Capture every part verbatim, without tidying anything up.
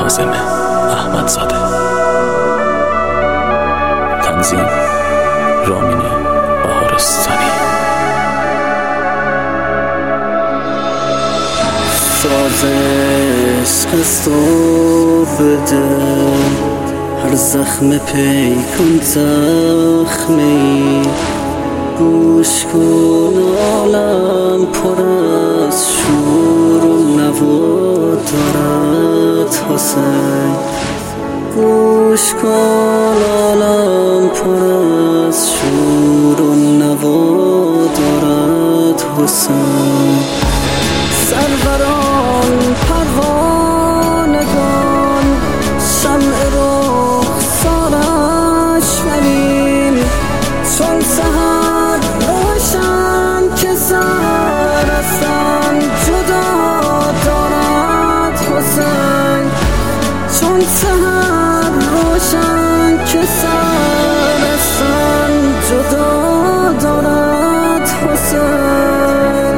کاظم احمدزاده. تنظیم رامین بهارستانی. ساز عشقستو بده، هر زخم پیکن زخمی. گوش کن عالم پر از شور و نوا دارد حسین. گوش کن عالم پر از شور و نوا دارد حسین. سروران پروانگان شمع رخسارش ولیم، چون سحر روشن که سر از تن جدا دارد حسین. چون سحر روشن که سر از تن جدا دارد حسین.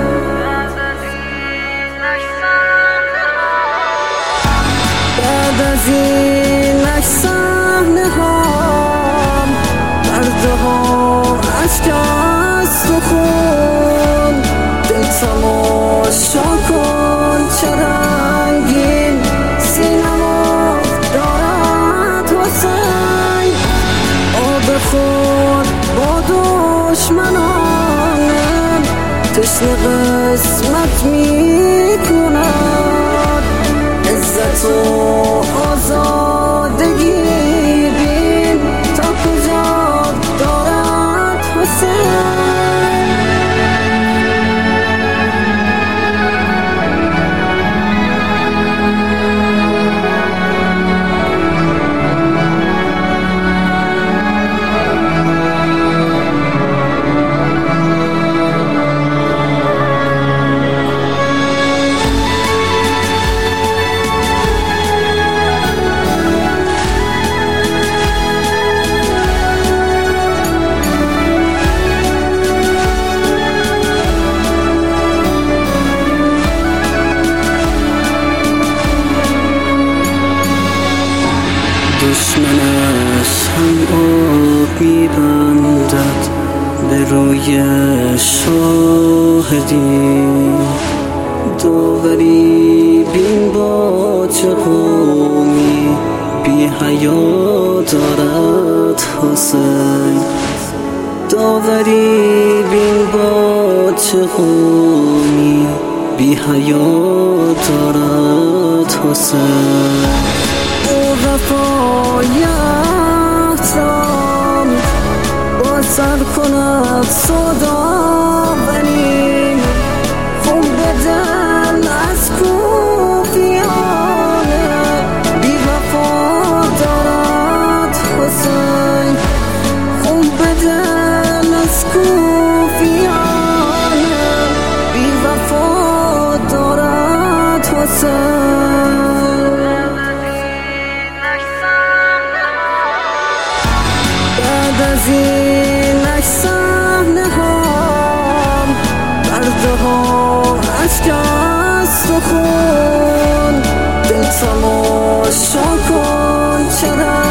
بعد از اینک صحنه هام، درده ها اشک است و خون. دل تماشا کن چه رنگین سینما دارد حسین. آب خود با دشمنانم تشنه قسمت می کند. عزت و آزادگی بین تا کجا دارد حسین. دشمنش هم آب می‌بندد به روی شاهدی. داوری بین با چه قومی بی حیا دارد حسین. داوری بین با چه قومی بی حیا دارد حسین. وفای احترام با سر کند صدا بنیم. خون به دل از کوفیانه بی وفا دارد حسین. خون به دل از کوفیانه بی وفا دارد حسین. بعد از اینک صحنه هام، درده ها اشک است و خون. دل تماشا کن چه